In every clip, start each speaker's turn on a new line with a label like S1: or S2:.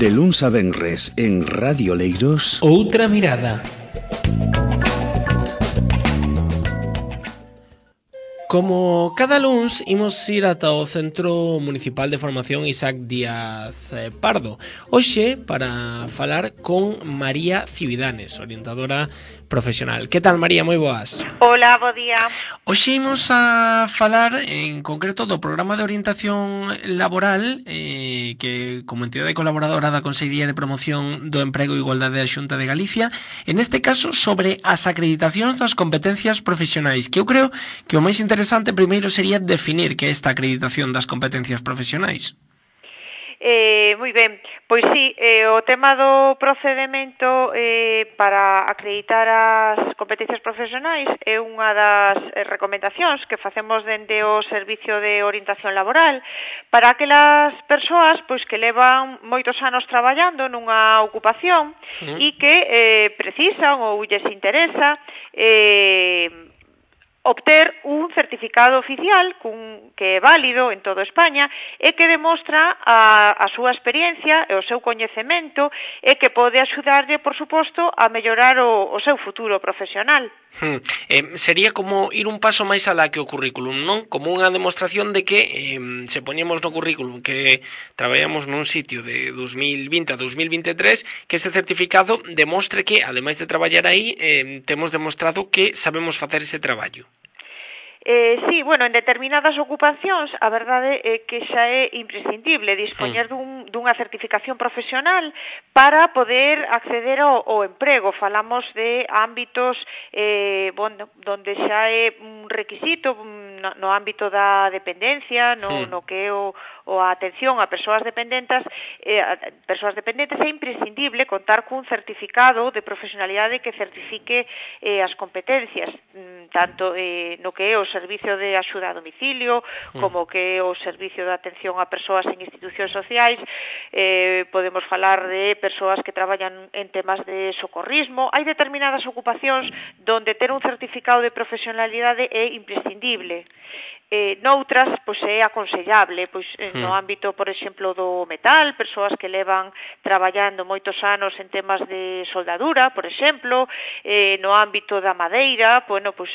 S1: De luns a venres en Radio Leiros.
S2: Outra mirada. Como cada luns, imos ir ata o Centro Municipal de Formación Isaac Díaz Pardo. Hoxe, para falar con María Cividanes, orientadora profesional. Que tal, María? Moi boas.
S3: Hola, bo día.
S2: Hoxe imos a falar en concreto do programa de orientación laboral que, como entidade colaboradora da Consellería de Promoción do Emprego e Igualdade da Xunta de Galicia, en este caso sobre as acreditacións das competencias profesionais, que eu creo que o máis interesante primeiro sería definir que é esta acreditación das competencias profesionais.
S3: Moi ben, pois sí, o tema do procedemento para acreditar as competencias profesionais é unha das recomendacións que facemos dende o Servicio de Orientación Laboral para aquelas persoas pois que levan moitos anos traballando nunha ocupación e que precisan ou lles interesa obter un certificado oficial que é válido en toda España e que demostra a súa experiencia e o seu coñecemento e que pode axudarlle, por suposto, a mellorar o seu futuro profesional.
S2: Sería como ir un paso máis alá que o currículum, non? Como unha demostración de que se poñemos no currículum que traballamos nun sitio de 2020 a 2023, que ese certificado demostre que, ademais de traballar aí, temos demostrado que sabemos facer ese traballo.
S3: Sí, bueno, en determinadas ocupacións a verdade é que xa é imprescindible dispoñer dunha certificación profesional para poder acceder ao emprego. Falamos de ámbitos donde xa é un requisito no ámbito da dependencia, no que é a atención a persoas dependentes é imprescindible contar cun certificado de profesionalidade que certifique as competencias, tanto no que é o servicio de axuda a domicilio, como que é o servicio de atención a persoas en institucións sociais, podemos falar de persoas que traballan en temas de socorrismo. Hai determinadas ocupacións donde ter un certificado de profesionalidade é imprescindible. Noutras, pois é aconsellable, pois no ámbito, por exemplo, do metal, persoas que levan traballando moitos anos en temas de soldadura, por exemplo, no ámbito da madeira, bueno, pois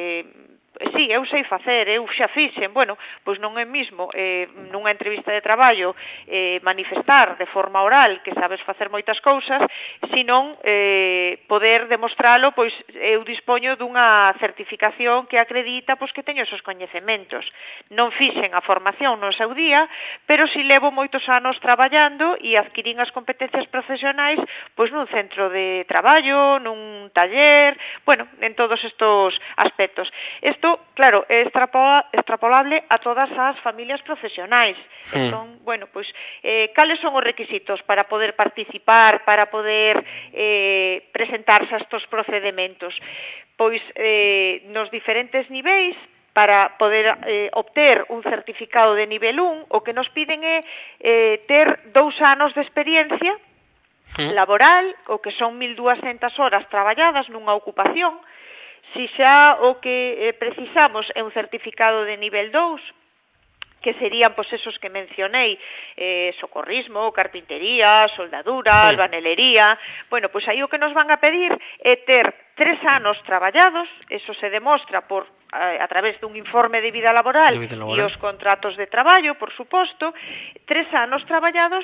S3: sí, eu sei facer, eu xa fixen, bueno, pois non é mismo nunha entrevista de traballo manifestar de forma oral que sabes facer moitas cousas, senón poder demostralo, pois eu dispoño dunha certificación que acredita pois que teño esos coñecementos. Non fixen a formación no seu día, pero si levo moitos anos traballando e adquirín as competencias profesionais pois nun centro de traballo, nun taller, bueno, en todos estos aspectos. Isto, claro, é extrapolable a todas as familias profesionais. Son, bueno, pois, cales son os requisitos para poder participar, para poder presentarse a estos procedementos? Pois, nos diferentes niveis, para poder obter un certificado de nivel 1, o que nos piden é ter 2 anos de experiencia laboral, o que son 1.200 horas traballadas nunha ocupación. Si xa o que precisamos é un certificado de nivel 2, que serían pois esos que mencionei, socorrismo, carpintería, soldadura, albanelería, bueno, pois aí o que nos van a pedir é ter 3 anos traballados, eso se demostra a través dun informe de vida laboral e os contratos de traballo, por suposto, 3 anos traballados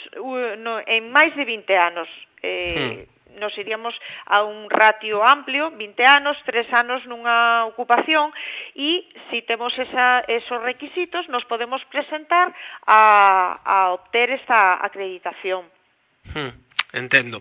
S3: en máis de 20 anos, nos iríamos a un ratio amplio, 20 anos, 3 anos nunha ocupación, e se temos esos requisitos nos podemos presentar a obter esta acreditación.
S2: Entendo.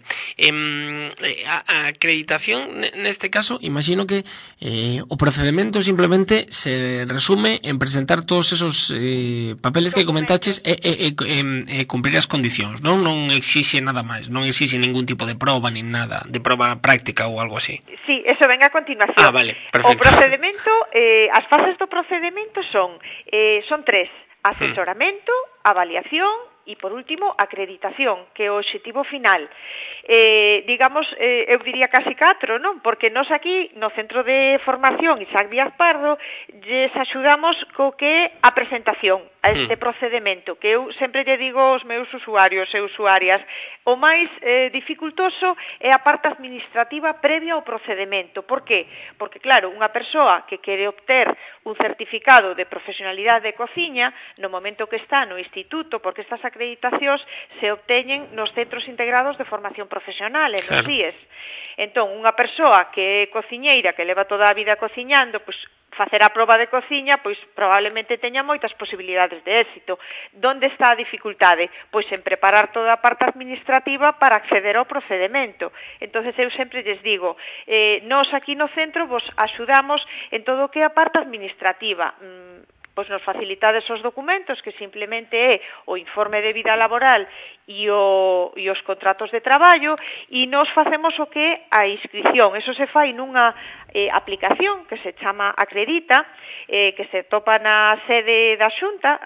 S2: A acreditación, neste caso, imagino que o procedimento simplemente se resume en presentar todos esos papeles que comentaches e cumprir as condicións, non? Non exixe nada máis, non exixe ningún tipo de proba, nin nada, de proba práctica ou algo así.
S3: Sí, eso ven a continuación.
S2: Vale, perfecto.
S3: O procedimento, as fases do procedimento son 3: asesoramento, avaliación E, por último, acreditación, que é o obxectivo final. Digamos, eu diría casi 4, non? Porque nós aquí, no Centro de Formación Isaac Díaz Pardo, lles axudamos co que a presentación, a este procedimento, que eu sempre lle digo aos meus usuarios e usuarias, o máis dificultoso é a parte administrativa previa ao procedimento. Por qué? Porque, claro, unha persoa que quere obter un certificado de profesionalidade de cociña, no momento que está no instituto, porque estas acreditacións se obteñen nos centros integrados de formación profesional, en nos CIES. Entón, unha persoa que é cociñeira, que leva toda a vida cociñando, pois facer a proba de cociña, pois probablemente teña moitas posibilidades de éxito. Donde está a dificultade? Pois en preparar toda a parte administrativa para acceder ao procedimento. Entonces eu sempre lles digo, nós aquí no centro vos axudamos en todo o que é a parte administrativa. Pois nos facilitades os documentos, que simplemente é o informe de vida laboral e os contratos de traballo, e nos facemos o que é a inscripción. Eso se fai nunha aplicación que se chama Acredita, que se topa na sede da Xunta,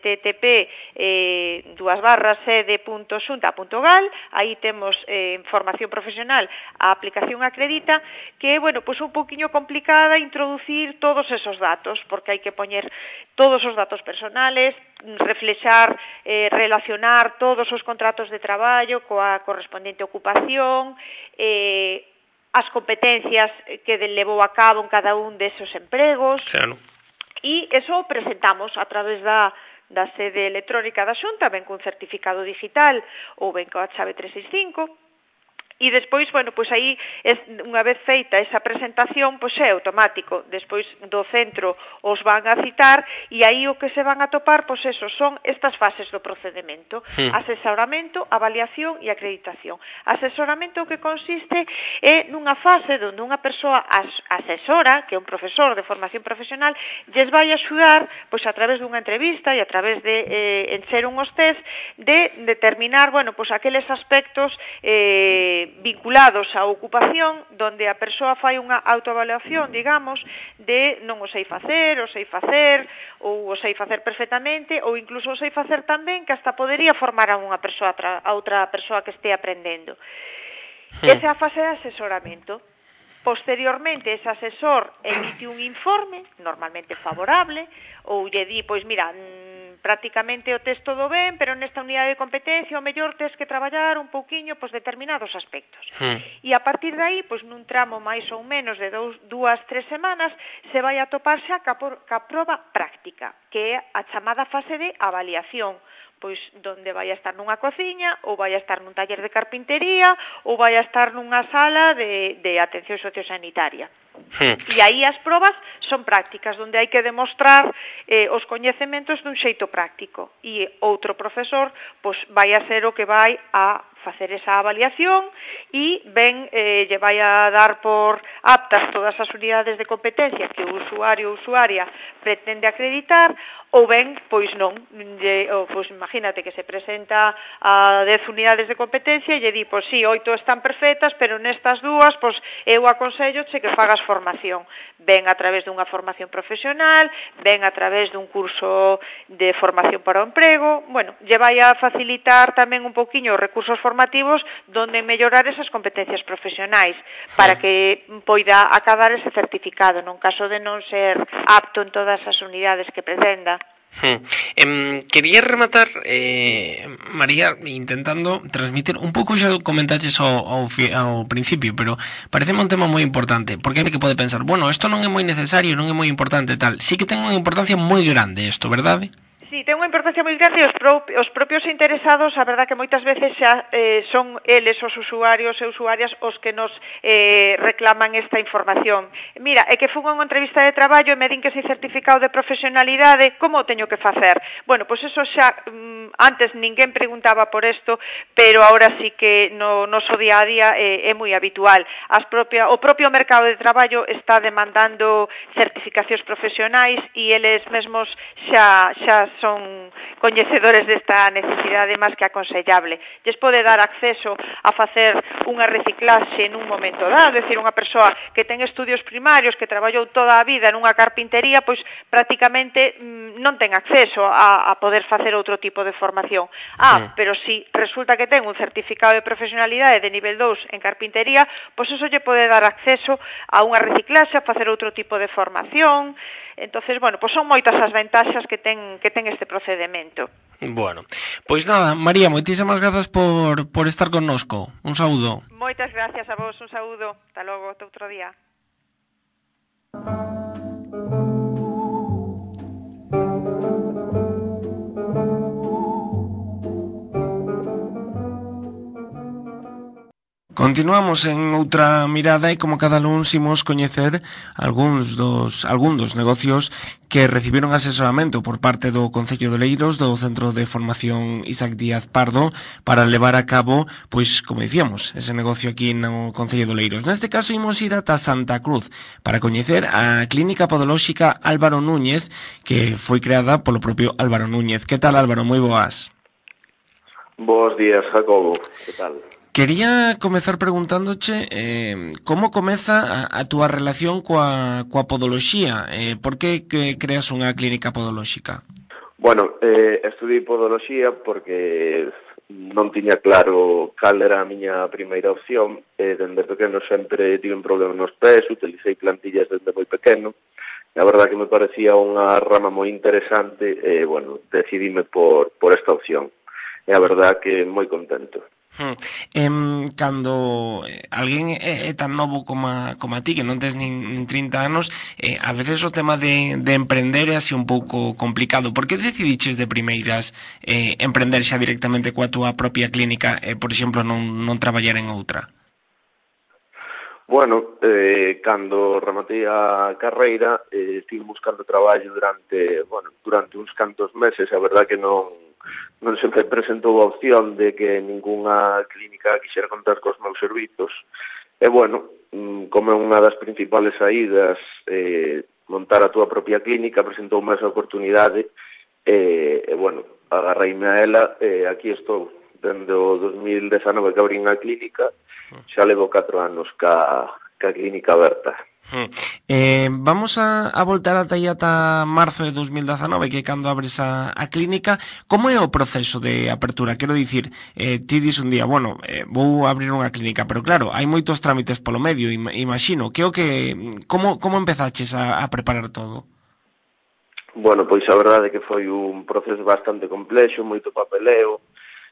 S3: http://sede.xunta.gal. Aí temos formación profesional, a aplicación Acredita, que é, bueno, pois un poquinho complicada introducir todos esos datos, porque hai que poñer todos os datos personales, reflexar, relacionar todos os contratos de traballo coa correspondente ocupación, as competencias que levou a cabo en cada un desos empregos.
S2: Claro.
S3: E eso o presentamos a través da sede electrónica da Xunta, ben cun certificado digital ou ben coa chave 365. E despois, bueno, pois aí, unha vez feita esa presentación, pois é automático. Despois do centro os van a citar e aí o que se van a topar, pois eso, son estas fases do procedimento. Asesoramento, avaliación e acreditación. Asesoramento que consiste é nunha fase onde unha persoa asesora, que é un profesor de formación profesional, lles vai axudar, pois a través dunha entrevista e a través de encher unhos test, de determinar, bueno, pois aqueles aspectos vinculados á ocupación, donde a persoa fai unha autoevaluación, digamos, de non o sei facer, ou o sei facer perfectamente, ou incluso o sei facer tan ben que hasta podería formar a unha persoa, a outra persoa que este aprendendo. Esa é a fase de asesoramento. Posteriormente, ese asesor emite un informe, normalmente favorable, ou lle di, pois mira, prácticamente o tes todo ben, pero nesta unidade de competencia o mellor tes que traballar un pouquiño pois determinados aspectos. E a partir de aí, pois nun tramo máis ou menos de 2-3 semanas, se vai a toparse ca proba práctica, que é a chamada fase de avaliación, pois donde vai a estar nunha cociña, ou vai a estar nun taller de carpintería, ou vai a estar nunha sala de atención sociosanitaria. E aí as probas son prácticas, onde hai que demostrar os coñecementos dun xeito práctico. E outro profesor pois vai a ser o que vai a facer esa avaliación e ben lle vai a dar por aptas todas as unidades de competencia que o usuario ou usuaria pretende acreditar, ou ben, pois non, pois imagínate que se presenta a 10 unidades de competencia e lle di, pois sí, 8 están perfectas, pero nestas dúas, pois eu aconselloche que fagas formación. Ben a través dunha formación profesional, ben a través dun curso de formación para o emprego, bueno, lle vai a facilitar tamén un poquinho os recursos formativos donde mellorar esas competencias profesionais para que poida acabar ese certificado, non caso de non ser apto en todas as unidades que pretenda.
S2: Quería rematar, María, intentando transmitir un pouco, xa comentaches ao principio, pero pareceme un tema moi importante, porque hai que pode pensar, bueno, isto non é moi necesario, non é moi importante tal. Sí que ten unha importancia moi grande isto, verdade?
S3: Sí, ten unha importancia moi grande e os propios interesados, a verdad que moitas veces xa son eles os usuarios e usuarias os que nos reclaman esta información. Mira, é que fun a unha entrevista de traballo e me din que sei certificado de profesionalidade, como o teño que facer? Bueno, pois eso xa, antes ninguén preguntaba por isto, pero ahora sí que no noso día a día é moi habitual. O propio mercado de traballo está demandando certificacións profesionais e eles mesmos xa son coñecedores desta necesidade máis que aconsellable. Lles pode dar acceso a facer unha reciclaxe nun momento dado, é dicir, unha persoa que ten estudios primarios, que traballou toda a vida nunha carpintería, pois prácticamente non ten acceso a poder facer outro tipo de formación. Pero si resulta que ten un certificado de profesionalidade de nivel 2 en carpintería, pois eso lle pode dar acceso a unha reciclaxe, a facer outro tipo de formación. Entonces, bueno, pois son moitas as ventaxas que ten este procedimento.
S2: Bueno, pois nada, María, moitísimas grazas por estar connosco. Un saúdo.
S3: Moitas gracias a vos, un saúdo. Hasta logo, hasta outro día.
S2: Continuamos en outra mirada e como cada luns imos coñecer algún dos negocios que recibiron asesoramento por parte do Concello de Oleiros, do Centro de Formación Isaac Díaz Pardo, para levar a cabo, pois, como dicíamos, ese negocio aquí no Concello de Oleiros. Neste caso imos ir ata Santa Cruz para coñecer a Clínica Podolóxica Álvaro Núñez, que foi creada polo propio Álvaro Núñez. Que tal, Álvaro? Moi boas.
S4: Bos días, Jacobo. Que tal?
S2: Quería comezar preguntándoche como comeza a túa relación coa podoloxía. Por que creas unha clínica podolóxica?
S4: Bueno, estudei podoloxía porque non tiña claro cal era a miña primeira opción. Dende pequeno sempre tive un problema nos pés, utilicei plantillas desde moi pequeno. A verdad que me parecía unha rama moi interesante e, bueno, decidime por esta opción. E a verdad que moi contento.
S2: Cando alguén é tan novo como a ti, que non tes nin 30 anos, a veces o tema de emprender é así un pouco complicado. Por que decidiches de primeiras emprender xa directamente coa túa propia clínica e, por exemplo, non traballar en outra?
S4: Bueno, cando rematei a carreira, estive buscando traballo durante uns cantos meses. A verdad que non se me presentou a opción de que ningunha clínica quixera contar cos meus servizos. E, bueno, como é unha das principales saídas, montar a túa propia clínica, presentoume esa oportunidade, e, bueno, agarreime a ela, e aquí estou. Dende o 2019 que abrín a clínica, xa levo 4 anos ca clínica aberta.
S2: Vamos a voltar ata marzo de 2019, que é cando abres a clínica. Como é o proceso de apertura? Quero dicir, ti dis un día, vou abrir unha clínica, pero claro, hai moitos trámites polo medio, imagino. Como empezaches a preparar todo?
S4: Bueno, pois a verdade é que foi un proceso bastante complexo, moito papeleo.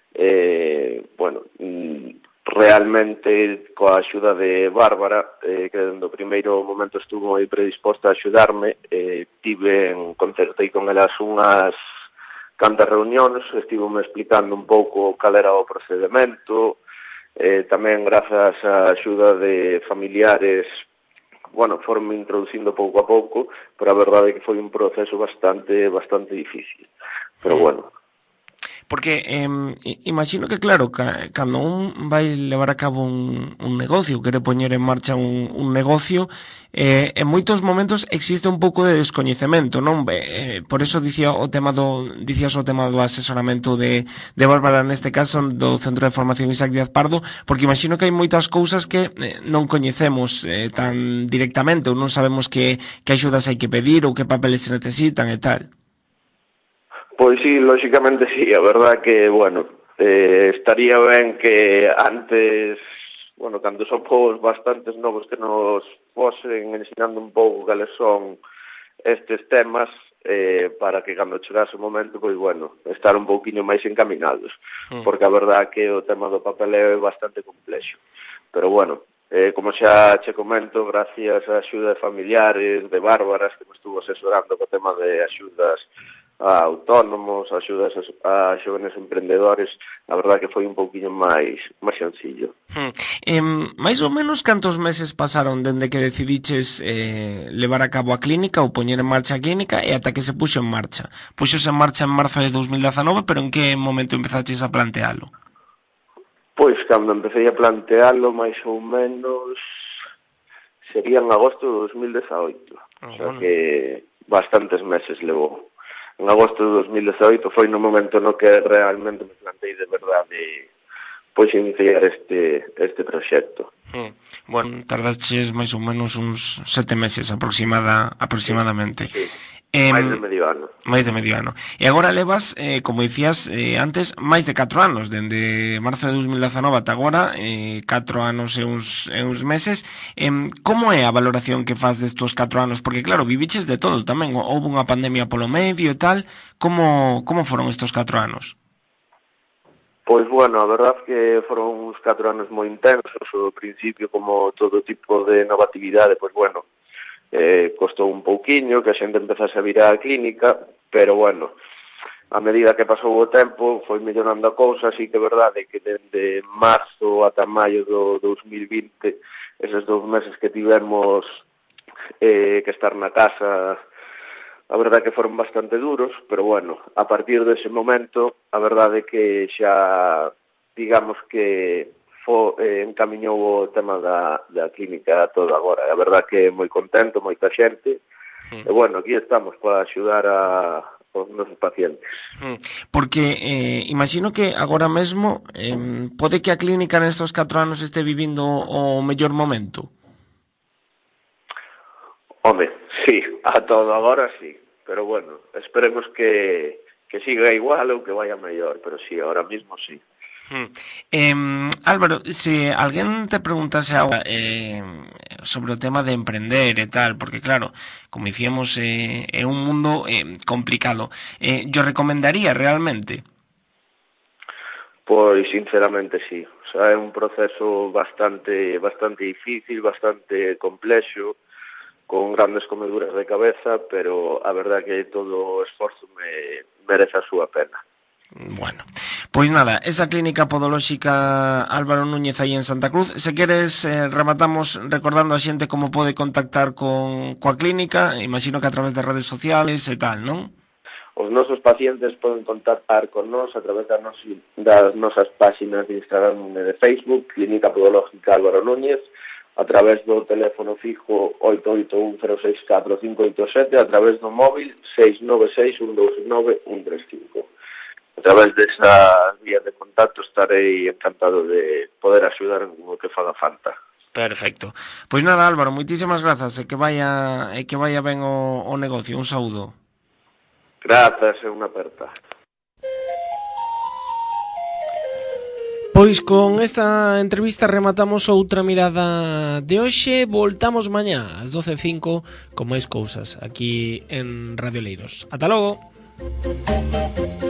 S4: Realmente coa axuda de Bárbara, que dende o primeiro momento estuvo moi predisposta a axudarme, concertei con elas unhas cantas reunións, estivome explicando un pouco cal era o procedimento, tamén grazas á axuda de familiares, forme introducindo pouco a pouco, pero a verdade é que foi un proceso bastante difícil. Pero bueno.
S2: Porque imagino que, claro, cando un vai levar a cabo un negocio, quere poñer en marcha un negocio, en moitos momentos existe un pouco de descoñecemento, non? Por eso dicías o tema do asesoramento de Bárbara, neste caso, do Centro de Formación Isaac Díaz Pardo, porque imagino que hai moitas cousas que non coñecemos tan directamente, ou non sabemos que axudas hai que pedir ou que papeles se necesitan e tal.
S4: Pois sí, lóxicamente sí, a verdad que, estaría ben que antes, cando somos bastantes novos, que nos fosen ensinando un pouco cales son estes temas, para que cando chegase o momento, estar un pouquiño máis encaminados, porque a verdad que o tema do papeleo é bastante complexo. Pero como xa che comento, gracias á axuda de familiares, de Bárbaras, que me estuvo asesorando co tema de axudas a autónomos, axudas a xóvenes emprendedores, a verdad que foi un pouquiño máis sencillo.
S2: Mais ou menos cantos meses pasaron dende que decidiches levar a cabo a clínica ou poñer en marcha a clínica e ata que se puxo en marcha? Puxose en marcha en marzo de 2019, pero en que momento empezaches a plantealo?
S4: Pois cando empecé a plantealo, máis ou menos sería en agosto de 2018, o sea que bastantes meses levou. en agosto de 2018 foi no momento no que realmente me plantei de verdade pois iniciar este proxecto.
S2: Bueno, tardaches máis ou menos uns 7 meses aproximadamente.
S4: Sí. Máis de medio ano.
S2: Máis de medio ano. E agora levas, como dicías antes, máis de 4 anos, dende marzo de 2019 ata agora, 4 anos e uns meses. Como é a valoración que faz destos 4 anos? Porque claro, viviches de todo tamén, houve unha pandemia polo medio e tal. Como foron estos 4 anos?
S4: Pois, bueno, a verdade que foron uns 4 anos moi intensos. Ao principio, como todo tipo de nova actividade, pois, bueno, costou un pouquiño que a xente empezase a vir á clínica, pero, bueno, a medida que pasou o tempo foi mellorando a cousa, así que é verdade que dende marzo ata maio do 2020, eses 2 meses que tivemos que estar na casa, a verdade que foron bastante duros, pero, bueno, a partir dese momento, a verdade que xa, digamos que encamiñou o tema da clínica todo agora. A verdade que moi contento, moita xente, e, bueno, aquí estamos para axudar aos nosos pacientes.
S2: Porque imagino que agora mesmo pode que a clínica nestes 4 anos este vivindo o mellor momento.
S4: Home, sí, a todo agora sí, pero, bueno, esperemos que siga igual ou que vaya mellor, pero sí, ahora mismo sí.
S2: Álvaro, se alguén te preguntase agora sobre o tema de emprender e tal, porque claro, como dicíamos, é un mundo complicado, yo recomendaría realmente?
S4: Pois, sinceramente, sí. O sea, é un proceso bastante difícil, bastante complexo, con grandes comeduras de cabeza, pero a verdade que todo o esforzo merece a súa pena.
S2: Bueno, pois nada, esa clínica podolóxica Álvaro Núñez aí en Santa Cruz. Se queres, rematamos recordando a xente como pode contactar coa clínica. Imagino que a través de redes sociales e tal, non?
S4: Os nosos pacientes poden contactar con nós a través das nosas páxinas de Instagram e de Facebook, Clínica Podológica Álvaro Núñez, a través do teléfono fijo 881-064-587, a través do móvil 696-129-135. A través desas vías de contacto estarei encantado de poder axudar en o que faga falta.
S2: Perfecto. Pois nada, Álvaro, moitísimas grazas e que vaya ben o negocio. Un saúdo.
S4: Grazas, é unha aperta.
S2: Pois con esta entrevista rematamos outra mirada de hoxe. Voltamos mañá ás 12:05 con máis cousas aquí en Radio Leiros. Ata logo.